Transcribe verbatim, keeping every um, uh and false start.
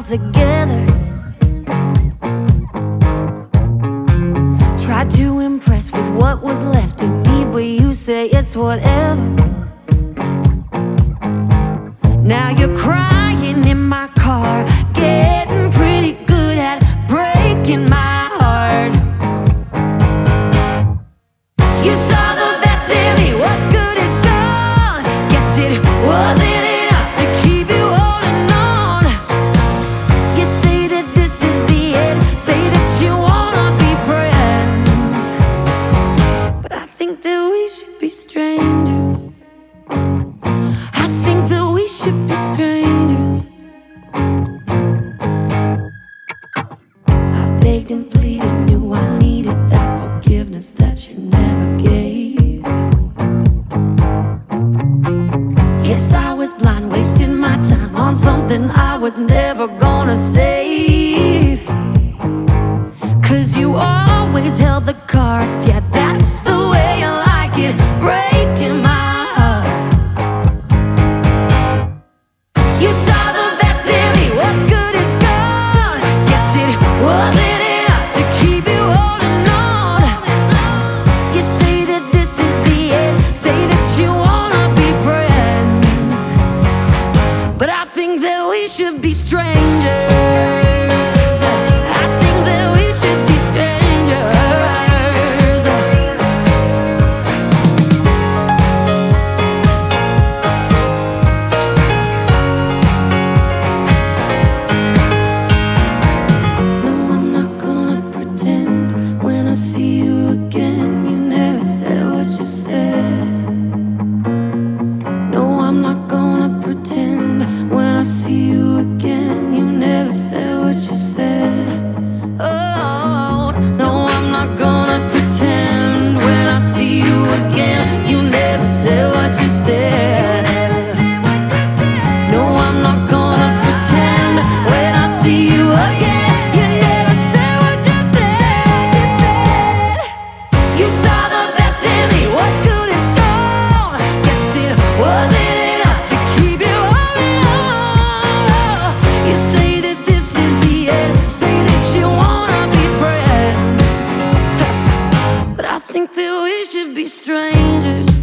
together. Tried to impress with what was left of me, but you say it's whatever. Now you're crying in my car, getting pretty good at breaking my heart. You saw the best in me, what's good is gone. Guess it wasn't enough to keep you holding on. You say that this is the end, say that you wanna be friends, but I think that we should be strangers. I think that we should be strangers. I begged and pleaded, knew I needed that forgiveness that you never gave. Guess I was blind, wasting my time on something I was never gonna save. Cause you always held the cards, yeah, that's the way I like it, breaking my heart. You saw the best in me, what's good is gone. Guess it wasn't enough to keep you holding on. You say that this is the end, say that you wanna be friends, but I think that we should be strangers. I think that we should be strangers. No, I'm not gonna pretend when I see you again. You never said what you said. No, I'm not gonna pretend when I see you again. You never said what you said. Oh, no, I'm not gonna pretend when I see you again. You never said what you said. No, I'm not gonna pretend when I see you again. You never said what you said. You saw the best in me, what's good is gone. Guess it wasn't enough to keep you holding on. You say that this is the end, say that you wanna be friends, but I think that we should be strangers.